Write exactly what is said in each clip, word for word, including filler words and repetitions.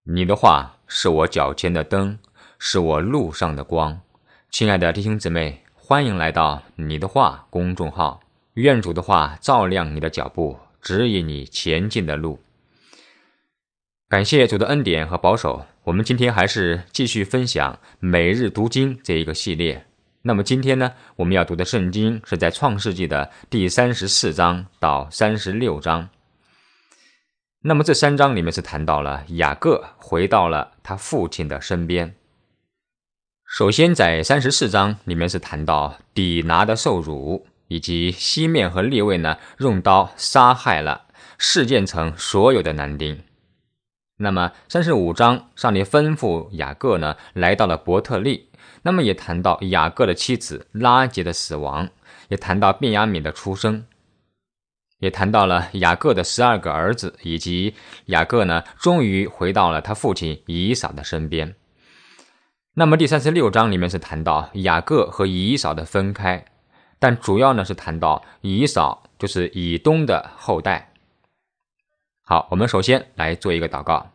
你的话是我脚前的灯，是我路上的光。亲爱的弟兄姊妹，欢迎来到你的话公众号，愿主的话照亮你的脚步，指引你前进的路。感谢主的恩典和保守，我们今天还是继续分享每日读经这一个系列。那么今天呢，我们要读的圣经是在创世纪的第三十四章到三十六章。那么这三章里面是谈到了雅各回到了他父亲的身边。首先在三十四章里面是谈到底拿的受辱，以及西面和利未呢用刀杀害了示剑城所有的男丁。那么三十五章上帝吩咐雅各呢来到了伯特利，那么也谈到雅各的妻子拉结的死亡，也谈到便雅悯的出生，也谈到了雅各的十二个儿子，以及雅各呢终于回到了他父亲以扫的身边。那么第三十六章里面是谈到雅各和以扫的分开，但主要呢是谈到以扫就是以东的后代。好，我们首先来做一个祷告。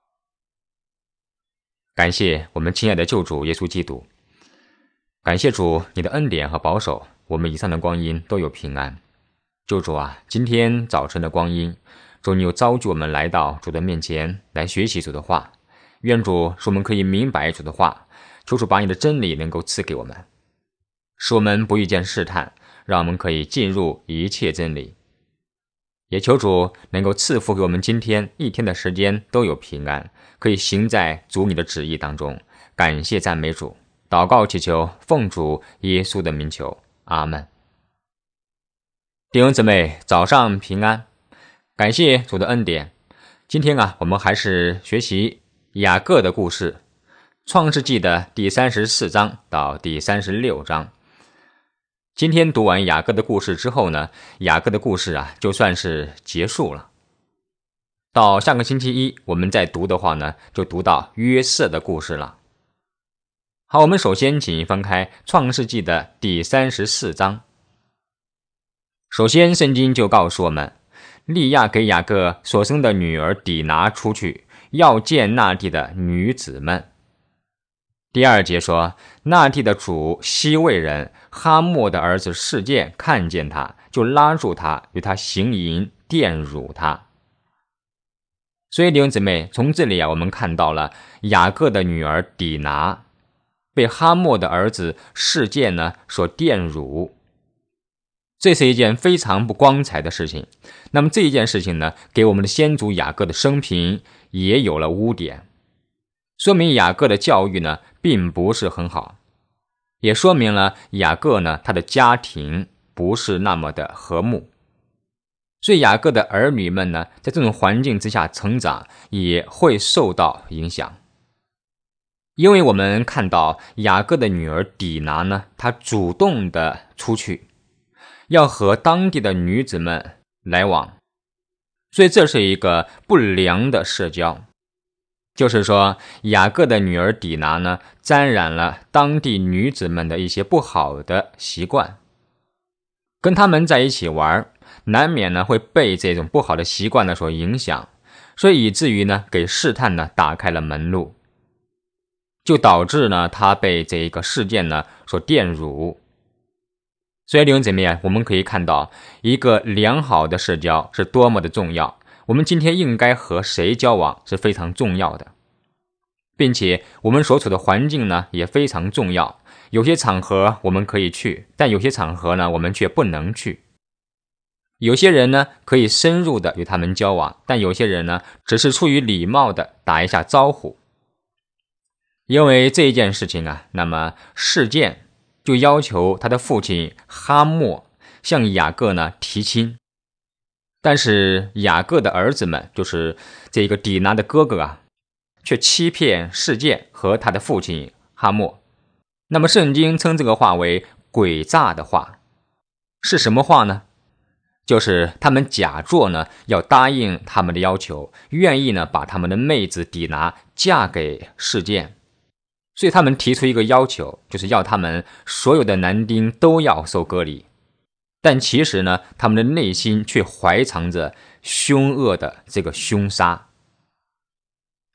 感谢我们亲爱的救主耶稣基督，感谢主你的恩典和保守，我们以上的光阴都有平安。救主啊，今天早晨的光阴，主你又召聚我们来到主的面前来学习主的话，愿主使我们可以明白主的话，求主把你的真理能够赐给我们，使我们不遇见试探，让我们可以进入一切真理。也求主能够赐福给我们今天一天的时间都有平安，可以行在主你的旨意当中。感谢赞美主，祷告祈求奉主耶稣的名求，阿们。弟兄姊妹，早上平安，感谢主的恩典。今天啊，我们还是学习雅各的故事，创世纪的第三十四章到第三十六章。今天读完雅各的故事之后呢，雅各的故事啊就算是结束了。到下个星期一我们再读的话呢，就读到约瑟的故事了。好，我们首先请翻开创世纪的第三十四章。首先圣经就告诉我们，利亚给雅各所生的女儿底拿出去，要见那地的女子们。第二节说，那地的主西魏人哈莫的儿子示剑看见他，就拉住他，与他行淫，玷辱他。所以弟兄姊妹，从这里啊，我们看到了雅各的女儿底拿被哈莫的儿子示剑呢所玷辱，这是一件非常不光彩的事情。那么这一件事情呢，给我们的先祖雅各的生平也有了污点，说明雅各的教育呢并不是很好，也说明了雅各呢他的家庭不是那么的和睦。所以雅各的儿女们呢在这种环境之下成长，也会受到影响。因为我们看到雅各的女儿底拿呢，她主动的出去要和当地的女子们来往，所以这是一个不良的社交。就是说雅各的女儿底拿呢，沾染了当地女子们的一些不好的习惯，跟他们在一起玩，难免呢会被这种不好的习惯呢所影响，所以以至于呢给试探呢打开了门路，就导致呢他被这一个事件呢所玷辱。所以弟兄姊妹，我们可以看到一个良好的社交是多么的重要，我们今天应该和谁交往是非常重要的，并且我们所处的环境呢也非常重要。有些场合我们可以去，但有些场合呢我们却不能去。有些人呢可以深入的与他们交往，但有些人呢只是出于礼貌的打一下招呼。因为这一件事情啊，那么示剑就要求他的父亲哈莫向雅各呢提亲，但是雅各的儿子们，就是这个底拿的哥哥啊，却欺骗示剑和他的父亲哈莫。那么圣经称这个话为诡诈的话。是什么话呢？就是他们假作呢要答应他们的要求，愿意呢把他们的妹子底拿嫁给示剑。所以他们提出一个要求，就是要他们所有的男丁都要受割礼。但其实呢，他们的内心却怀藏着凶恶的这个凶杀。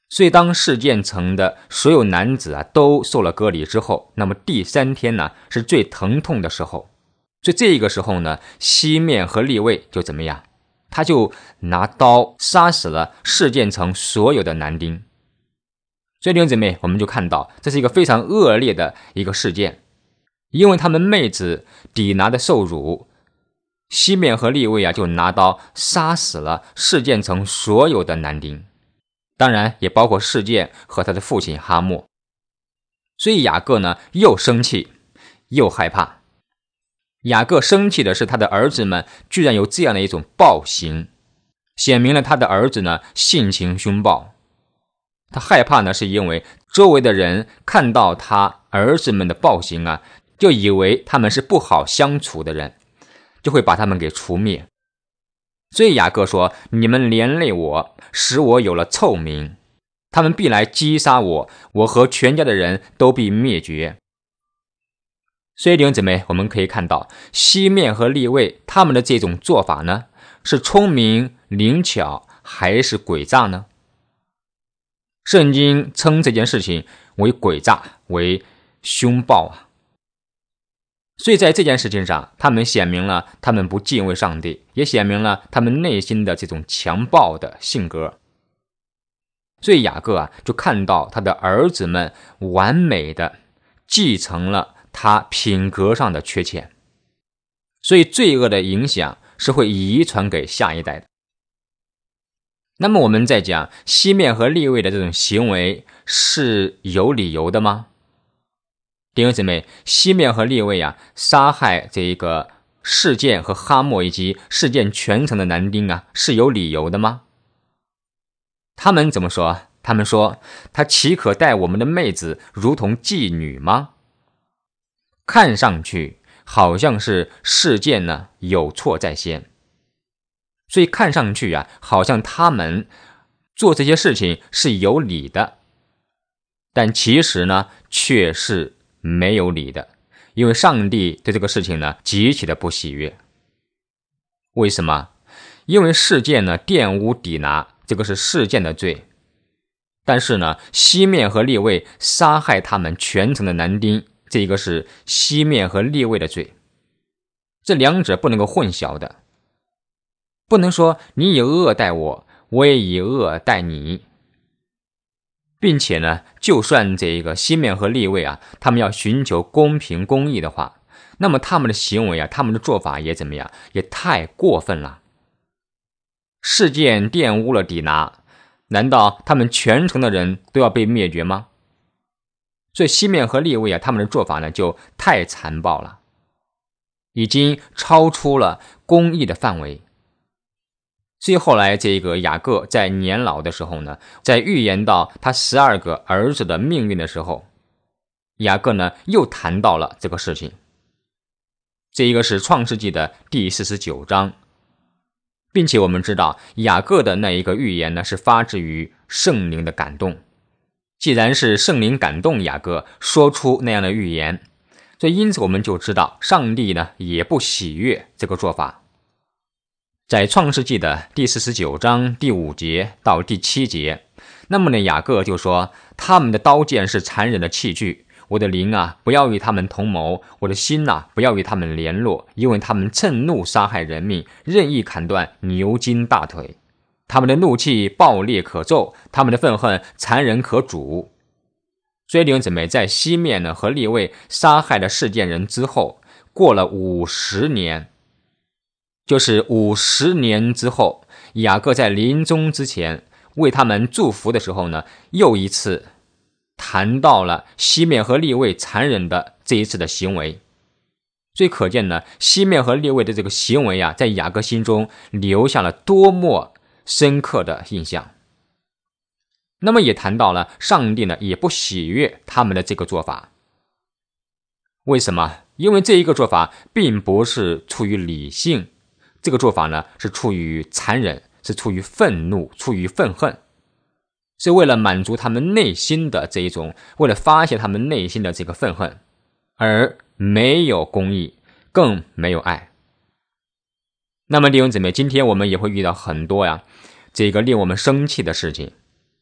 所以当事件城的所有男子啊都受了割礼之后，那么第三天呢是最疼痛的时候。所以这个时候呢，西面和利未就怎么样？他就拿刀杀死了事件城所有的男丁。所以弟兄姊妹，我们就看到这是一个非常恶劣的一个事件，因为他们妹子底拿的受辱，西面和利未啊就拿刀杀死了事件城所有的男丁，当然也包括事件和他的父亲哈莫。所以雅各呢又生气又害怕。雅各生气的是他的儿子们居然有这样的一种暴行，显明了他的儿子呢性情凶暴。他害怕呢是因为周围的人看到他儿子们的暴行啊，就以为他们是不好相处的人，就会把他们给除灭。所以雅各说，你们连累我，使我有了臭名，他们必来击杀我，我和全家的人都必灭绝。所以弟兄姊妹，我们可以看到西面和利未他们的这种做法呢，是聪明灵巧还是诡诈呢？圣经称这件事情为诡诈，为凶暴啊。所以在这件事情上，他们显明了他们不敬畏上帝，也显明了他们内心的这种强暴的性格。所以雅各啊，就看到他的儿子们完美的继承了他品格上的缺陷，所以罪恶的影响是会遗传给下一代的。那么我们在讲西面和利未的这种行为是有理由的吗？弟兄姊妹，西面和利未啊，杀害这一个事件和哈莫以及事件全城的男丁啊，是有理由的吗？他们怎么说？他们说，他岂可待我们的妹子如同妓女吗？看上去好像是事件呢有错在先，所以看上去啊，好像他们做这些事情是有理的，但其实呢却是没有理的，因为上帝对这个事情呢极其的不喜悦。为什么？因为事件呢玷污底拿，这个是事件的罪，但是呢西面和利未杀害他们全城的男丁，这个是西面和利未的罪，这两者不能够混淆的，不能说你以恶待我，我也以恶待你。并且呢，就算这个西面和利未啊，他们要寻求公平公义的话，那么他们的行为啊，他们的做法也怎么样？也太过分了。事件玷污了底拿，难道他们全城的人都要被灭绝吗？所以西面和利未啊，他们的做法呢就太残暴了，已经超出了公义的范围。所以后来这个雅各在年老的时候呢，在预言到他十二个儿子的命运的时候，雅各呢又谈到了这个事情。这一个是创世纪的第四十九章，并且我们知道雅各的那一个预言呢是发自于圣灵的感动。既然是圣灵感动雅各说出那样的预言，所以因此我们就知道上帝呢也不喜悦这个做法。在创世纪的第四十九章第五节到第七节，那么呢雅各就说，他们的刀剑是残忍的器具，我的灵啊不要与他们同谋，我的心啊不要与他们联络，因为他们趁怒杀害人命，任意砍断牛筋大腿，他们的怒气暴烈可咒，他们的愤恨残忍可辱。所以弟兄姊妹，在西面呢和利未杀害了事件人之后，过了五十年，就是五十年之后，雅各在临终之前为他们祝福的时候呢，又一次谈到了西面和利未残忍的这一次的行为。所以可见呢，西面和利未的这个行为啊，在雅各心中留下了多么深刻的印象。那么也谈到了上帝呢也不喜悦他们的这个做法。为什么？因为这一个做法并不是出于理性，这个做法呢是出于残忍，是出于愤怒，出于愤恨，是为了满足他们内心的这一种，为了发泄他们内心的这个愤恨，而没有公义，更没有爱。那么弟兄姊妹，今天我们也会遇到很多呀这个令我们生气的事情，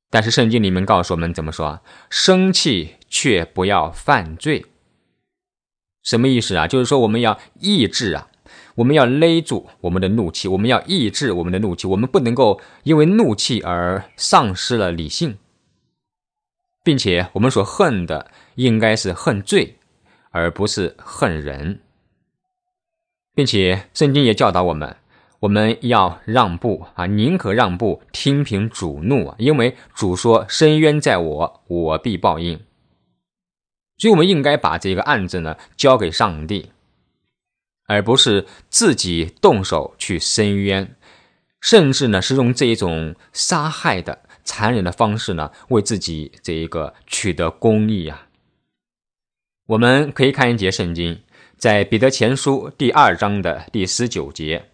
但是圣经里面告诉我们怎么说？生气却不要犯罪。什么意思啊？就是说我们要抑制啊，我们要勒住我们的怒气，我们要抑制我们的怒气，我们不能够因为怒气而丧失了理性，并且我们所恨的应该是恨罪，而不是恨人。并且圣经也教导我们，我们要让步啊，宁可让步，听凭主怒啊，因为主说深渊在我，我必报应。所以我们应该把这个案子呢交给上帝，而不是自己动手去伸冤，甚至呢是用这种杀害的残忍的方式呢为自己这一个取得公义啊。我们可以看一节圣经，在彼得前书第二章的第十九节。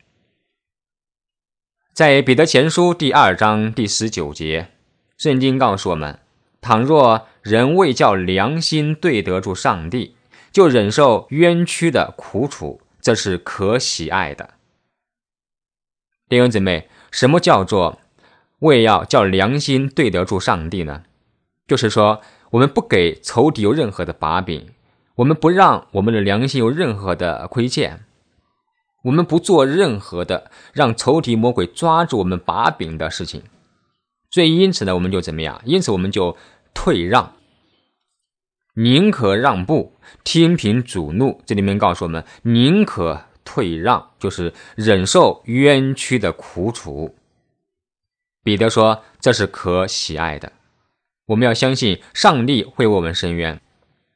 在彼得前书第二章第十九节，圣经告诉我们，倘若人为叫良心对得住上帝，就忍受冤屈的苦楚，这是可喜爱的。弟兄姊妹，什么叫做为要叫良心对得住上帝呢？就是说我们不给仇敌有任何的把柄，我们不让我们的良心有任何的亏欠，我们不做任何的让仇敌魔鬼抓住我们把柄的事情。所以因此呢，我们就怎么样？因此我们就退让，宁可让步，听凭主怒。这里面告诉我们，宁可退让，就是忍受冤屈的苦楚。彼得说，这是可喜爱的。我们要相信上帝会为我们伸冤。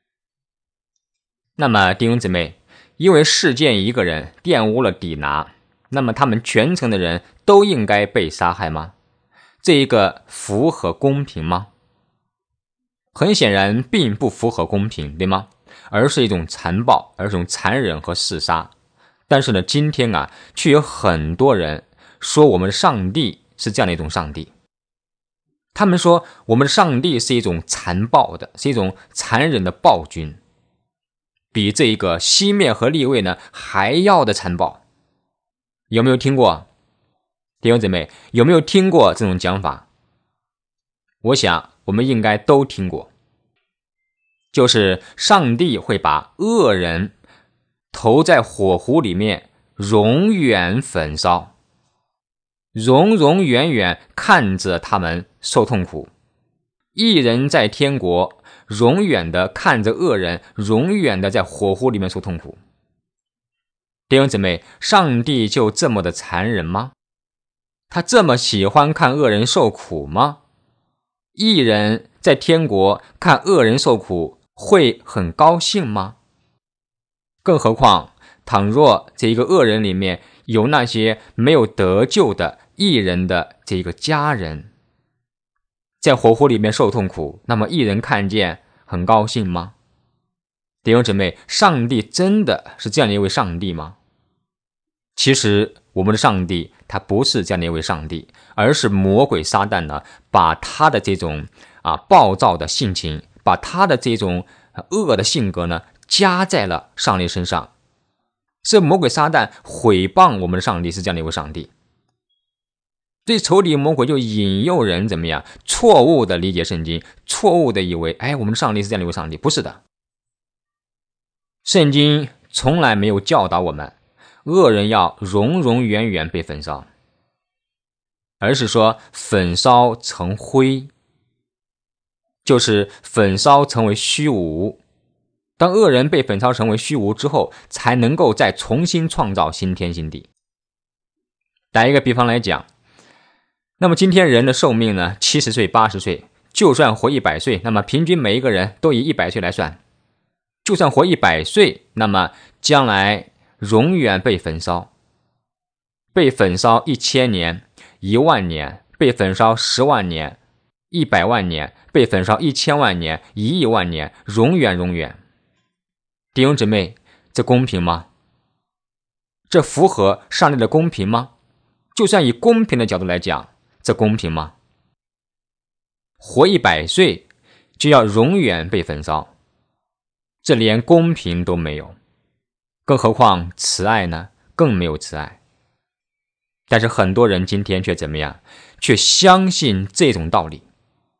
那么弟兄姊妹，因为事件一个人玷污了底拿，那么他们全城的人都应该被杀害吗？这一个符合公平吗？很显然并不符合公平，对吗？而是一种残暴，而是一种残忍和弑杀。但是呢，今天啊，却有很多人说我们的上帝是这样的一种上帝。他们说我们的上帝是一种残暴的，是一种残忍的暴君，比这一个西面和利未呢还要的残暴。有没有听过？弟兄姊妹，有没有听过这种讲法？我想我们应该都听过，就是上帝会把恶人投在火湖里面，永远焚烧，永永远远看着他们受痛苦。义人在天国，永远的看着恶人，永远的在火湖里面受痛苦。弟兄姊妹，上帝就这么的残忍吗？他这么喜欢看恶人受苦吗？义人在天国看恶人受苦会很高兴吗？更何况倘若这一个恶人里面有那些没有得救的义人的这一个家人在火湖里面受痛苦，那么义人看见很高兴吗？弟兄姊妹，上帝真的是这样的一位上帝吗？其实我们的上帝他不是这样的一位上帝，而是魔鬼撒旦呢，把他的这种啊暴躁的性情，把他的这种恶的性格呢加在了上帝身上。是魔鬼撒旦毁谤我们的上帝是这样的一位上帝。对仇敌魔鬼就引诱人怎么样？错误的理解圣经，错误的以为哎我们的上帝是这样的一位上帝。不是的，圣经从来没有教导我们恶人要永永远远被焚烧，而是说焚烧成灰，就是焚烧成为虚无。当恶人被焚烧成为虚无之后，才能够再重新创造新天新地。打一个比方来讲，那么今天人的寿命呢，七十岁、八十岁，就算活一百岁，那么平均每一个人都以一百岁来算。就算活一百岁，那么将来永远被焚烧，被焚烧一千年、一万年，被焚烧十万年、一百万年，被焚烧一千万年、一亿万年，永远永远。弟兄姊妹，这公平吗？这符合上帝的公平吗？就算以公平的角度来讲，这公平吗？活一百岁就要永远被焚烧，这连公平都没有，更何况慈爱呢？更没有慈爱。但是很多人今天却怎么样？却相信这种道理，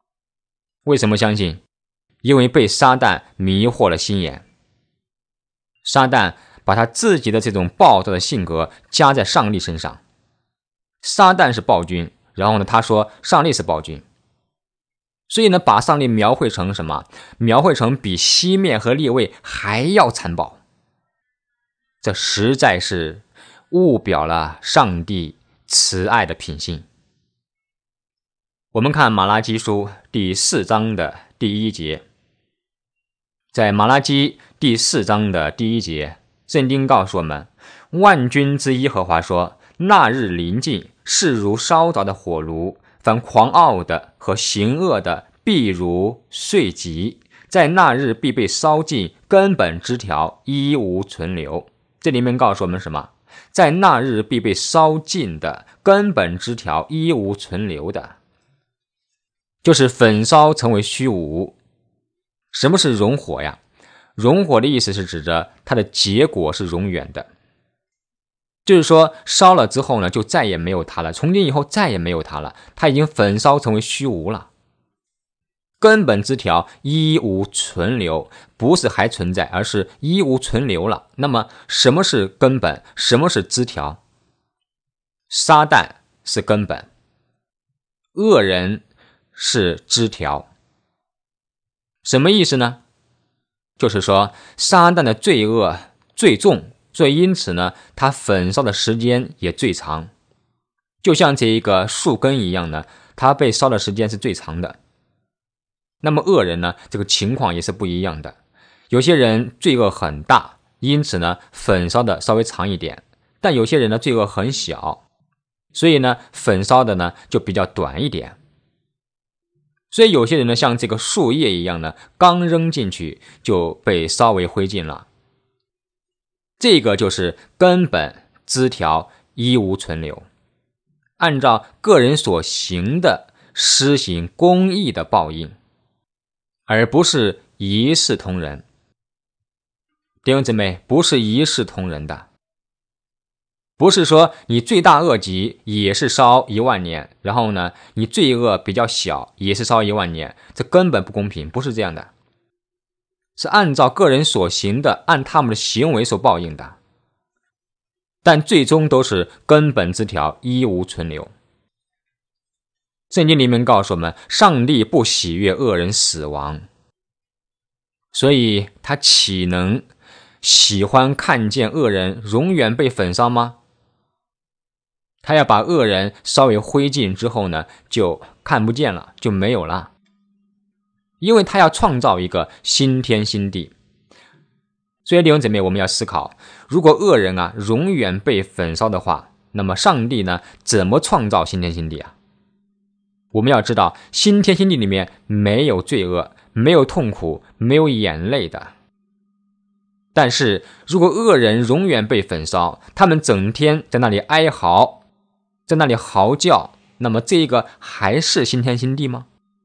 为什么相信？因为被撒旦迷惑了心眼。撒旦把他自己的这种暴躁的性格加在上帝身上。撒旦是暴君，然后呢，他说上帝是暴君。所以呢，把上帝描绘成什么？描绘成比西面和利未还要残暴。这实在是误表了上帝慈爱的品性。我们看马拉基书第四章的第一节，在马拉基第四章的第一节，圣经告诉我们，万军之耶和华说，那日临近，势如烧着的火炉，凡狂傲的和行恶的必如碎稷，在那日必被烧尽，根本枝条一无存留。这里面告诉我们什么？在那日必被烧尽的根本枝条一无存留的，就是焚烧成为虚无。什么是熔火呀？熔火的意思是指着它的结果是永远的，就是说烧了之后呢，就再也没有它了，从今以后再也没有它了，它已经焚烧成为虚无了。根本枝条一无存留，不是还存在，而是一无存留了。那么什么是根本？什么是枝条？撒旦是根本，恶人是枝条。什么意思呢？就是说撒旦的罪恶最重，所以因此呢，他焚烧的时间也最长。就像这一个树根一样呢，它被烧的时间是最长的。那么恶人呢，这个情况也是不一样的。有些人罪恶很大，因此呢，焚烧的稍微长一点，但有些人呢，罪恶很小，所以呢，焚烧的呢就比较短一点。所以有些人呢，像这个树叶一样呢，刚扔进去就被烧为灰烬了。这个就是根本枝条一无存留，按照个人所行的施行公义的报应，而不是一视同仁。弟兄姊妹，不是一视同仁的，不是说你罪大恶极也是烧一万年，然后呢，你罪恶比较小也是烧一万年，这根本不公平，不是这样的，是按照个人所行的，按他们的行为所报应的，但最终都是根本枝条一无存留。圣经里面告诉我们，上帝不喜悦恶人死亡，所以他岂能喜欢看见恶人永远被焚烧吗？他要把恶人烧为灰烬之后呢，就看不见了，就没有了，因为他要创造一个新天新地。所以弟兄姊妹，我们要思考，如果恶人啊永远被焚烧的话，那么上帝呢怎么创造新天新地啊？我们要知道，新天新地里面没有罪恶，没有痛苦，没有眼泪的。但是如果恶人永远被焚烧，他们整天在那里哀嚎，在那里嚎叫，那么这个还是新天新地吗？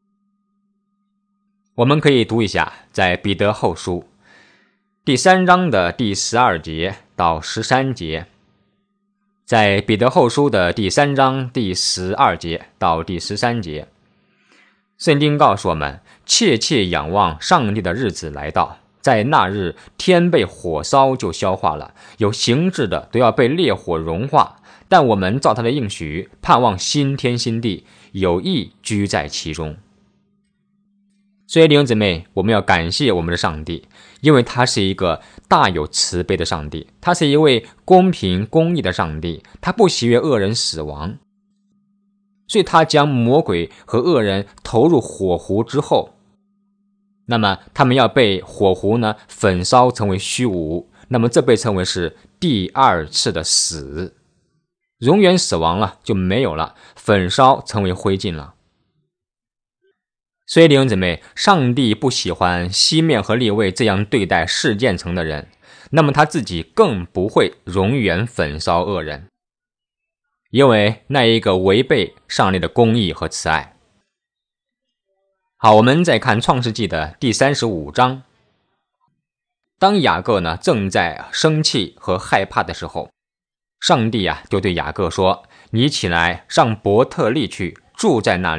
我们可以读一下，在彼得后书第三章的第十二节到十三节，在彼得后书的第三章第十二节到第十三节，圣经告诉我们，切切仰望上帝的日子来到，在那日天被火烧就消化了，有形质的都要被烈火融化，但我们照他的应许，盼望新天新地，有义居在其中。所以弟兄姊妹，我们要感谢我们的上帝，因为他是一个大有慈悲的上帝，他是一位公平公义的上帝，他不喜悦恶人死亡，所以他将魔鬼和恶人投入火湖之后，那么他们要被火湖呢焚烧成为虚无，那么这被称为是第二次的死，永远死亡了，就没有了，焚烧成为灰烬了。所以弟兄姊妹，上帝不喜欢西面和利未这样对待世建城的人，那么他自己更不会永远焚烧恶人，因为那一个违背上帝的公义和慈爱。好，我们再看创世纪的第三十五章。当雅各呢正在生气和害怕的时候，上帝啊就对雅各说，你起来上伯特利去，住在那里，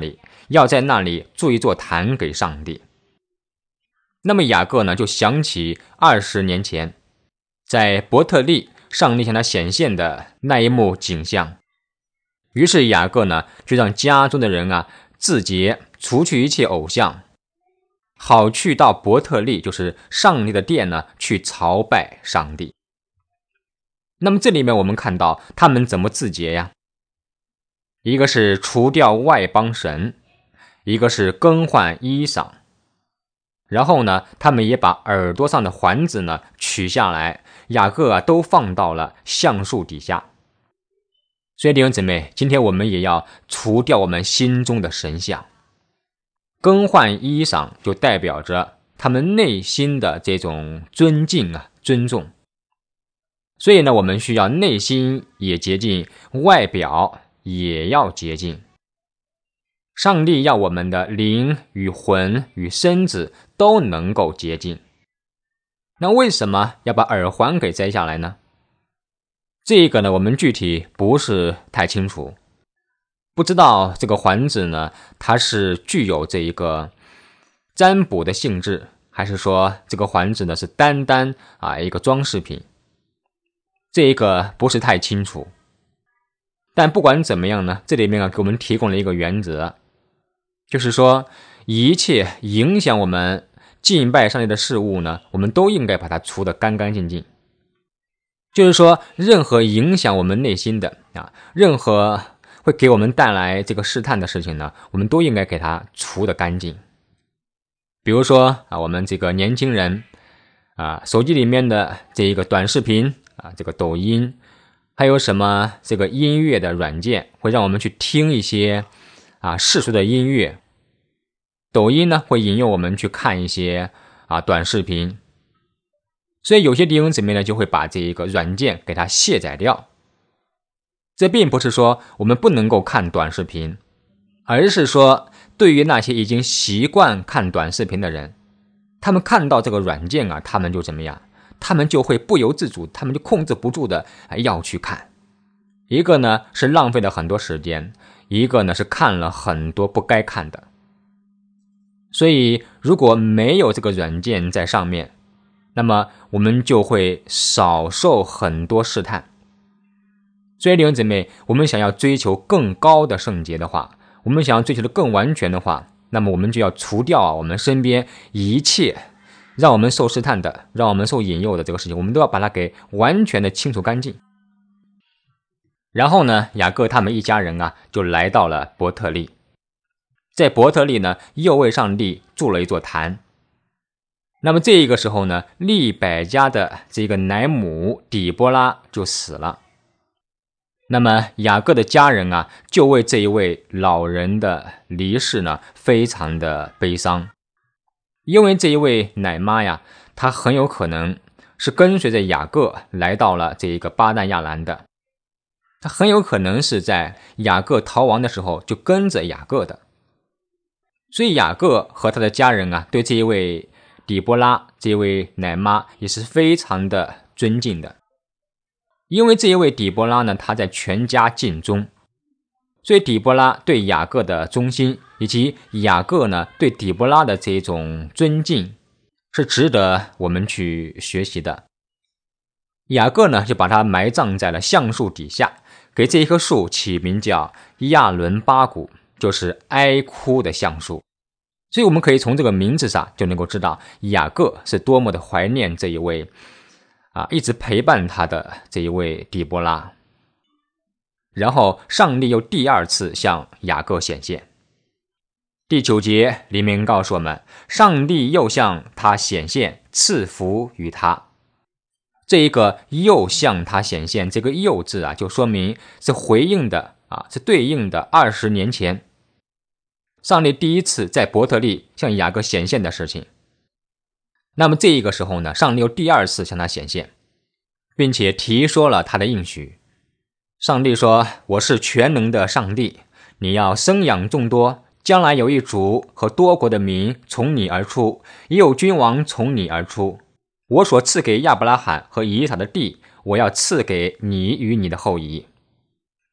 要在那里筑一座坛给上帝。那么雅各呢，就想起二十年前在伯特利上帝向他显现的那一幕景象。于是雅各呢，就让家中的人啊自洁，除去一切偶像，好去到伯特利，就是上帝的殿呢，去朝拜上帝。那么这里面我们看到他们怎么自洁呀？一个是除掉外邦神，一个是更换衣裳，然后呢，他们也把耳朵上的环子呢取下来，雅各啊都放到了橡树底下。所以弟兄姊妹，今天我们也要除掉我们心中的神像。更换衣裳就代表着他们内心的这种尊敬啊、尊重。所以呢，我们需要内心也洁净，外表也要洁净。上帝要我们的灵与魂与身子都能够洁净。那为什么要把耳环给摘下来呢？这个呢，我们具体不是太清楚，不知道这个环子呢，它是具有这一个占卜的性质，还是说这个环子呢是单单啊一个装饰品，这一个不是太清楚。但不管怎么样呢，这里面啊给我们提供了一个原则，就是说一切影响我们敬拜上帝的事物呢，我们都应该把它除得干干净净。就是说任何影响我们内心的啊，任何会给我们带来这个试探的事情呢，我们都应该给它除得干净。比如说啊，我们这个年轻人啊，手机里面的这一个短视频啊，这个抖音，还有什么这个音乐的软件，会让我们去听一些啊世俗的音乐。抖音呢，会引诱我们去看一些啊短视频。所以有些弟兄姊妹呢，就会把这一个软件给它卸载掉。这并不是说我们不能够看短视频，而是说对于那些已经习惯看短视频的人，他们看到这个软件啊，他们就怎么样？他们就会不由自主，他们就控制不住的要去看。一个呢是浪费了很多时间，一个呢是看了很多不该看的。所以如果没有这个软件在上面，那么我们就会少受很多试探。所以弟兄姊妹，我们想要追求更高的圣洁的话，我们想要追求的更完全的话，那么我们就要除掉啊我们身边一切让我们受试探的，让我们受引诱的这个事情，我们都要把它给完全的清除干净。然后呢，雅各他们一家人啊，就来到了伯特利。在伯特利呢，又为上帝筑了一座坛。那么这个时候呢，利百加的这个奶母底波拉就死了。那么雅各的家人啊，就为这一位老人的离世呢，非常的悲伤。因为这一位奶妈呀，她很有可能是跟随着雅各来到了这一个巴旦亚兰的。她很有可能是在雅各逃亡的时候就跟着雅各的。所以雅各和他的家人啊，对这一位底波拉这位奶妈也是非常的尊敬的。因为这一位底波拉呢，他在全家尽忠，所以底波拉对雅各的忠心，以及雅各呢对底波拉的这种尊敬，是值得我们去学习的。雅各呢就把他埋葬在了橡树底下，给这一棵树起名叫亚伦巴谷，就是哀哭的橡树。所以我们可以从这个名字上就能够知道雅各是多么的怀念这一位啊，一直陪伴他的这一位底波拉。然后上帝又第二次向雅各显现。第九节里面告诉我们，上帝又向他显现，赐福于他。这一个又向他显现，这个又字啊，就说明是回应的啊，是对应的二十年前上帝第一次在伯特利向雅各显现的事情。那么这一个时候呢，上帝又第二次向他显现，并且提说了他的应许。上帝说，我是全能的上帝，你要生养众多，将来有一族和多国的民从你而出，也有君王从你而出。我所赐给亚伯拉罕和以撒的地，我要赐给你与你的后裔。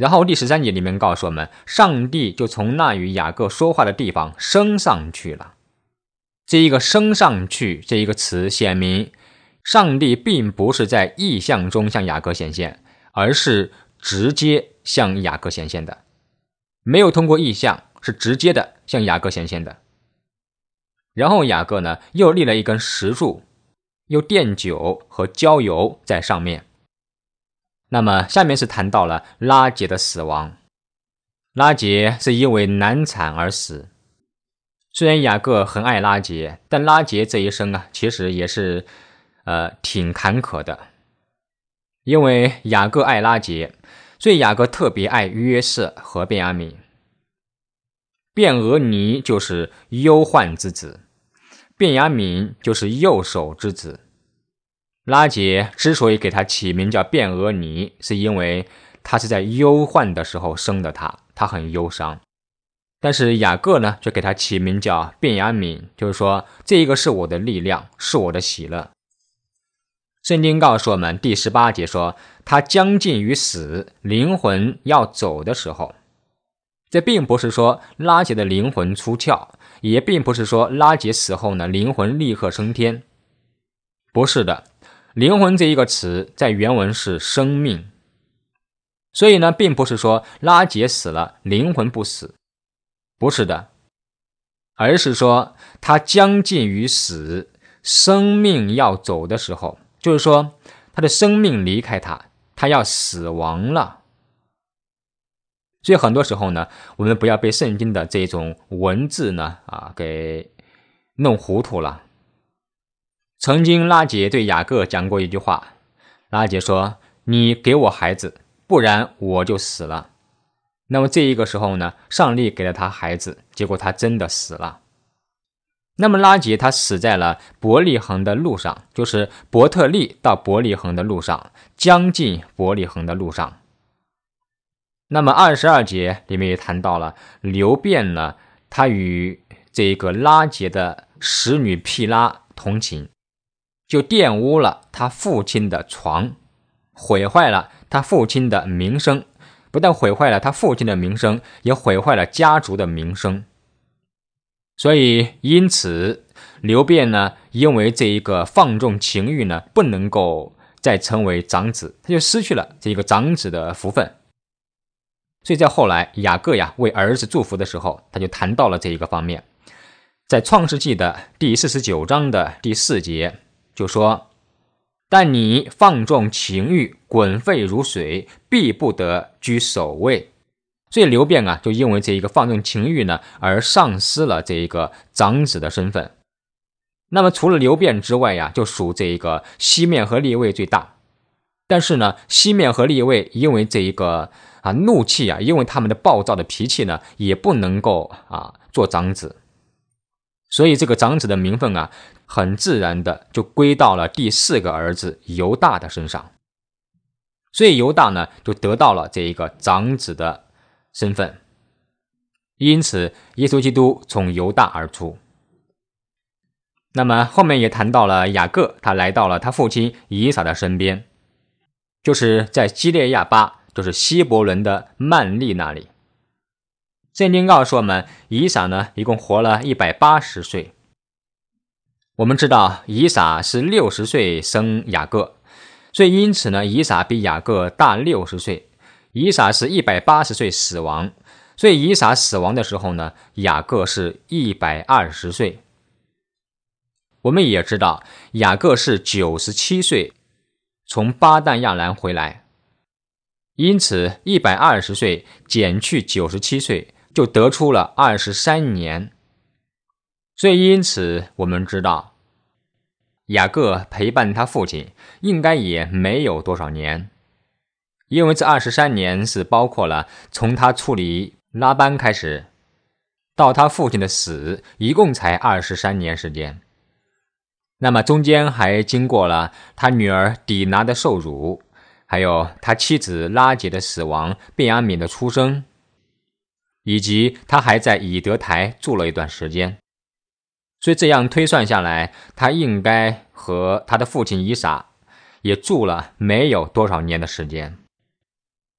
然后第十三节里面告诉我们，上帝就从那与雅各说话的地方升上去了。这一个升上去这一个词显明上帝并不是在异象中向雅各显现，而是直接向雅各显现的，没有通过异象，是直接的向雅各显现的。然后雅各呢又立了一根石柱，又奠酒和浇油在上面。那么下面是谈到了拉结的死亡。拉结是因为难产而死。虽然雅各很爱拉结，但拉结这一生啊，其实也是呃挺坎坷的。因为雅各爱拉结，所以雅各特别爱约瑟和便雅悯。便俄尼就是忧患之子，便雅悯就是右手之子。拉结之所以给他起名叫便俄尼，是因为他是在忧患的时候生的他，他很忧伤。但是雅各呢，却给他起名叫便雅悯，就是说这一个是我的力量，是我的喜乐。圣经告诉我们第十八节说，他将近于死，灵魂要走的时候。这并不是说拉结的灵魂出窍，也并不是说拉结死后呢，灵魂立刻升天。不是的，灵魂这一个词在原文是生命，所以呢，并不是说拉结死了，灵魂不死，不是的，而是说他将近于死，生命要走的时候，就是说他的生命离开他，他要死亡了。所以很多时候呢，我们不要被圣经的这种文字呢啊给弄糊涂了。曾经拉结对雅各讲过一句话，拉结说，你给我孩子，不然我就死了。那么这一个时候呢，上帝给了他孩子，结果他真的死了。那么拉结他死在了伯利恒的路上，就是伯特利到伯利恒的路上，将近伯利恒的路上。那么二十二节里面也谈到了流便呢，他与这个拉结的使女毗拉同寝，就玷污了他父亲的床，毁坏了他父亲的名声，不但毁坏了他父亲的名声，也毁坏了家族的名声。所以因此流便呢，因为这一个放纵情欲呢，不能够再成为长子，他就失去了这个长子的福分。所以在后来雅各呀为儿子祝福的时候，他就谈到了这一个方面。在创世纪的第四十九章的第四节就说，但你放纵情欲，滚沸如水，必不得居首位。所以流便啊，就因为这一个放纵情欲呢，而丧失了这一个长子的身份。那么除了流便之外呀，就属这一个西面和利未最大。但是呢，西面和利未因为这一个啊怒气啊，因为他们的暴躁的脾气呢，也不能够啊做长子。所以这个长子的名分啊，很自然的就归到了第四个儿子犹大的身上。所以犹大呢，就得到了这一个长子的身份。因此耶稣基督从犹大而出。那么后面也谈到了雅各，他来到了他父亲以撒的身边，就是在基列亚巴，就是希伯伦的曼利那里。圣经告诉我们，以撒呢一共活了一百八十岁。我们知道以撒是六十岁生雅各，所以因此呢，以撒比雅各大六十岁。以撒是一百八十岁死亡，所以以撒死亡的时候呢，雅各是一百二十岁。我们也知道雅各是九十七岁从巴旦亚兰回来，因此一百二十岁减去九十七岁，就得出了二十三年。所以因此我们知道雅各陪伴他父亲应该也没有多少年，因为这二十三年是包括了从他处理拉班开始到他父亲的死，一共才二十三年时间。那么中间还经过了他女儿底拿的受辱，还有他妻子拉结的死亡，便雅悯的出生，以及他还在以德台住了一段时间。所以这样推算下来，他应该和他的父亲以撒也住了没有多少年的时间。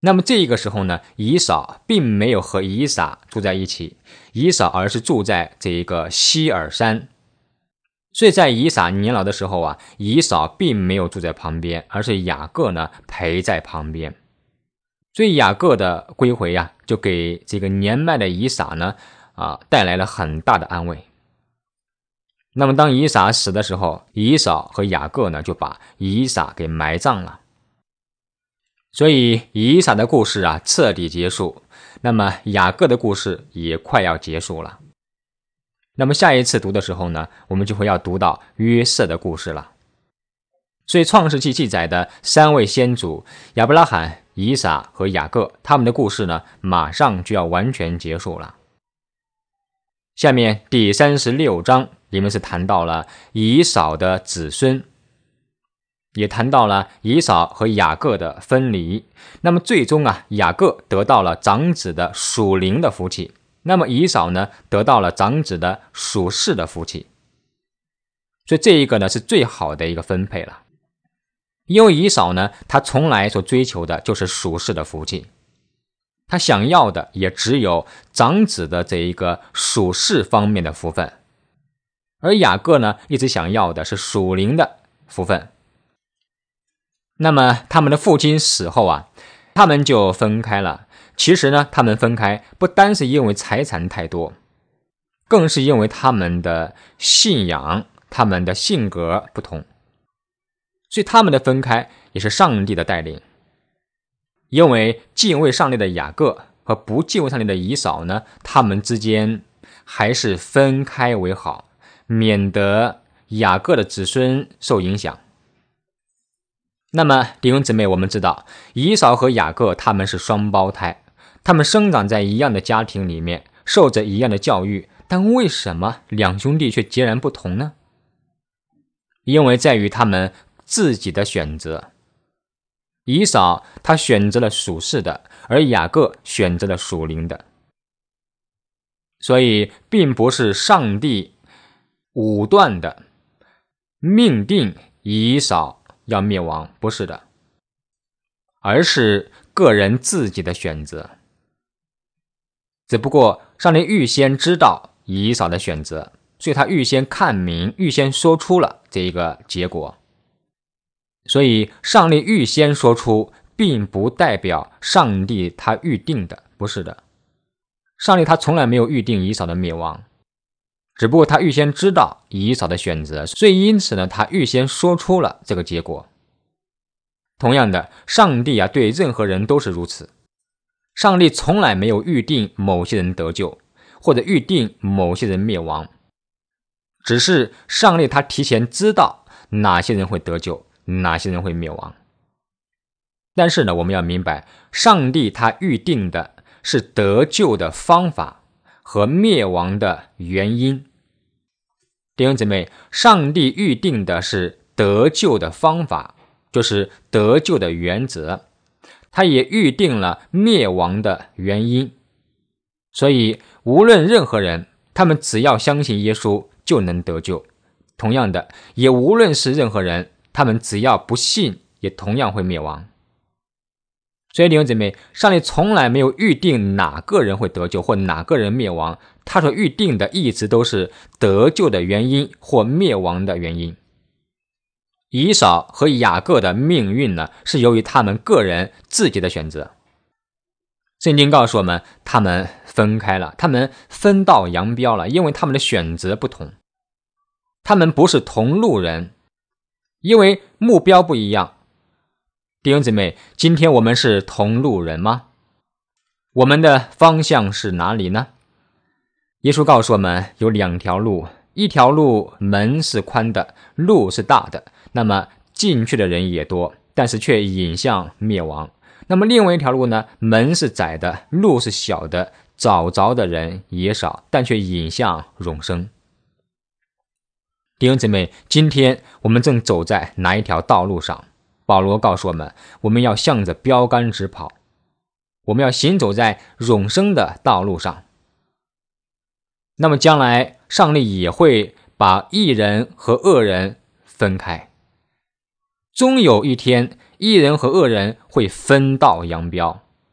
那么这个时候呢，以扫并没有和以撒住在一起，以扫而是住在这一个希尔山。所以在以撒年老的时候啊，以扫并没有住在旁边，而是雅各呢陪在旁边。所以雅各的归回啊，就给这个年迈的以撒呢啊带来了很大的安慰。那么当以撒死的时候，以扫和雅各呢就把以撒给埋葬了。所以以撒的故事啊彻底结束，那么雅各的故事也快要结束了。那么下一次读的时候呢，我们就会要读到约瑟的故事了。所以创世纪记载的三位先祖亚伯拉罕、以撒和雅各，他们的故事呢马上就要完全结束了。下面第三十六章里面是谈到了以扫的子孙，也谈到了以扫和雅各的分离。那么最终啊，雅各得到了长子的属灵的福气，那么以扫呢得到了长子的属世的福气。所以这一个呢是最好的一个分配了。因为以扫呢，他从来所追求的就是属世的福气，他想要的也只有长子的这一个属世方面的福分，而雅各呢一直想要的是属灵的福分。那么他们的父亲死后啊，他们就分开了。其实呢，他们分开不单是因为财产太多，更是因为他们的信仰、他们的性格不同。所以他们的分开也是上帝的带领。因为敬畏上帝的雅各和不敬畏上帝的以扫呢，他们之间还是分开为好，免得雅各的子孙受影响。那么弟兄姊妹，我们知道以扫和雅各他们是双胞胎，他们生长在一样的家庭里面，受着一样的教育，但为什么两兄弟却截然不同呢？因为在于他们自己的选择。以扫他选择了属世的，而雅各选择了属灵的。所以并不是上帝武断的命定以扫要灭亡，不是的，而是个人自己的选择。只不过上帝预先知道以扫的选择，所以他预先看明，预先说出了这一个结果。所以上帝预先说出，并不代表上帝他预定的，不是的。上帝他从来没有预定以扫的灭亡，只不过他预先知道以扫的选择，所以因此呢，他预先说出了这个结果。同样的，上帝啊对任何人都是如此。上帝从来没有预定某些人得救，或者预定某些人灭亡，只是上帝他提前知道哪些人会得救，哪些人会灭亡。但是呢，我们要明白，上帝他预定的是得救的方法和灭亡的原因。弟兄姊妹，上帝预定的是得救的方法，就是得救的原则，他也预定了灭亡的原因。所以无论任何人，他们只要相信耶稣就能得救。同样的，也无论是任何人，他们只要不信也同样会灭亡。所以弟兄姊妹，上帝从来没有预定哪个人会得救或哪个人灭亡，他所预定的一直都是得救的原因或灭亡的原因。以扫和雅各的命运呢，是由于他们个人自己的选择。圣经告诉我们，他们分开了，他们分道扬镳了，因为他们的选择不同。他们不是同路人，因为目标不一样。弟兄姊妹，今天我们是同路人吗？我们的方向是哪里呢？耶稣告诉我们有两条路，一条路门是宽的，路是大的，那么进去的人也多，但是却引向灭亡。那么另外一条路呢，门是窄的，路是小的，找着的人也少，但却引向永生。弟兄姊妹，今天我们正走在哪一条道路上？保罗告诉我们，我们要向着标杆直跑，我们要行走在永生的道路上。那么将来上帝也会把义人和恶人分开，终有一天义人和恶人会分道扬镳，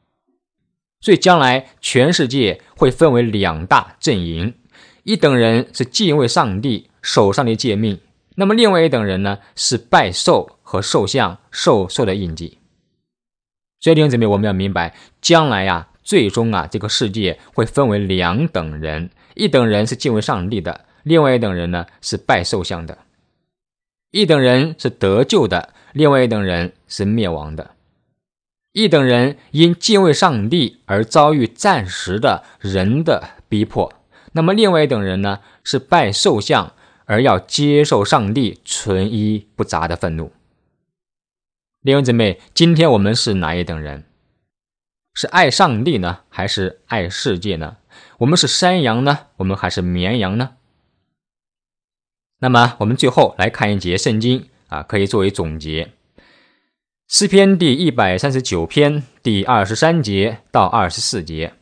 所以将来全世界会分为两大阵营，一等人是敬畏上帝，守上帝诫命，那么另外一等人呢，是拜兽和兽像、兽兽的印记。所以弟兄姊妹，我们要明白，将来啊，最终啊，这个世界会分为两等人，一等人是敬畏上帝的，另外一等人呢，是拜兽像的。一等人是得救的，另外一等人是灭亡的。一等人因敬畏上帝而遭遇暂时的人的逼迫，那么另外一等人呢，是拜兽像而要接受上帝纯一不杂的愤怒。弟兄姊妹，今天我们是哪一等人？是爱上帝呢，还是爱世界呢？我们是山羊呢，我们还是绵羊呢？那么我们最后来看一节圣经啊，可以作为总结。诗篇第一百三十九篇第二十三节到二十四节。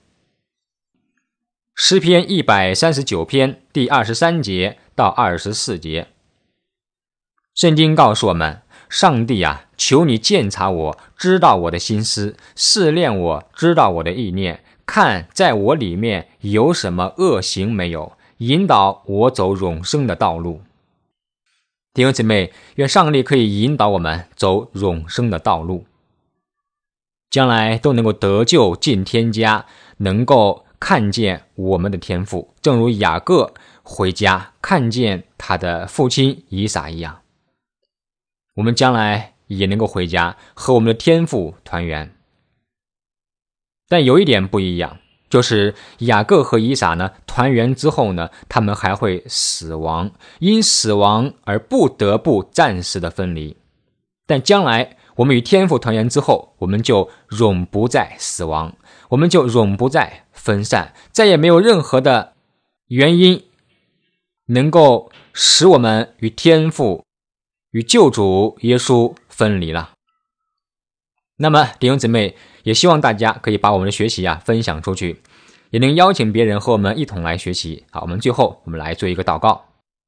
诗篇一百三十九篇第二十三节到二十四节。圣经告诉我们，上帝啊，求你鉴察我，知道我的心思，试炼我，知道我的意念，看在我里面有什么恶行没有，引导我走永生的道路。弟兄姊妹，愿上帝可以引导我们走永生的道路，将来都能够得救进天家，能够看见我们的天父，正如雅各回家看见他的父亲以撒一样，我们将来也能够回家和我们的天父团圆。但有一点不一样，就是雅各和以撒呢，团圆之后呢，他们还会死亡，因死亡而不得不暂时的分离。但将来我们与天父团圆之后，我们就永不再死亡，我们就永不再分散，再也没有任何的原因能够使我们与天父、与救主耶稣分离了。那么弟兄姊妹，也希望大家可以把我们的学习啊分享出去，也能邀请别人和我们一同来学习。好，我们最后我们来做一个祷告。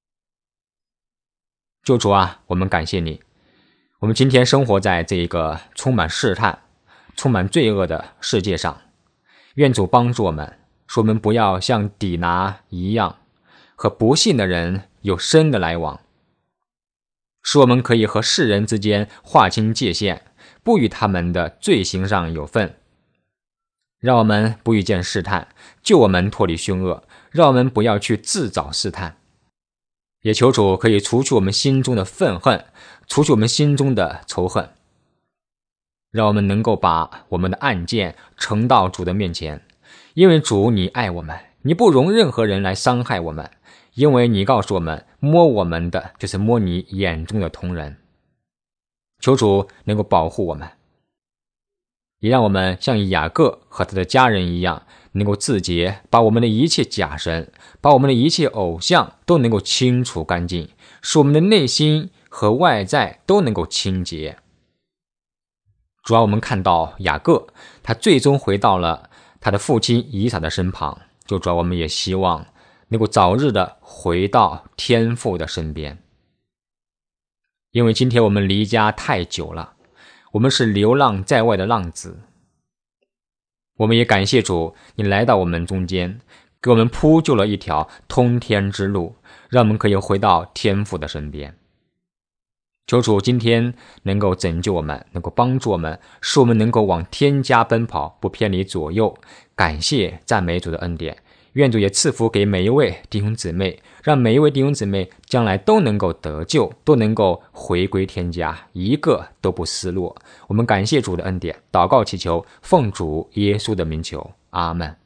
救主啊，我们感谢你，我们今天生活在这一个充满试探、充满罪恶的世界上，愿主帮助我们，使我们不要像底拿一样和不信的人有深的来往，使我们可以和世人之间划清界限，不与他们的罪行上有份。让我们不遇见试探，救我们脱离凶恶，让我们不要去自找试探。也求主可以除去我们心中的愤恨，除去我们心中的仇恨，让我们能够把我们的案件呈到主的面前。因为主你爱我们，你不容任何人来伤害我们，因为你告诉我们，摸我们的就是摸你眼中的瞳人。求主能够保护我们，也让我们像雅各和他的家人一样，能够自洁，把我们的一切假神，把我们的一切偶像都能够清除干净，使我们的内心和外在都能够清洁。主要我们看到雅各，他最终回到了他的父亲以撒的身旁，就主要我们也希望能够早日的回到天父的身边。因为今天我们离家太久了，我们是流浪在外的浪子。我们也感谢主，你来到我们中间，给我们铺就了一条通天之路，让我们可以回到天父的身边。求主今天能够拯救我们，能够帮助我们，使我们能够往天家奔跑，不偏离左右。感谢赞美主的恩典，愿主也赐福给每一位弟兄姊妹，让每一位弟兄姊妹将来都能够得救，都能够回归天家，一个都不失落。我们感谢主的恩典，祷告祈求，奉主耶稣的名求，阿们。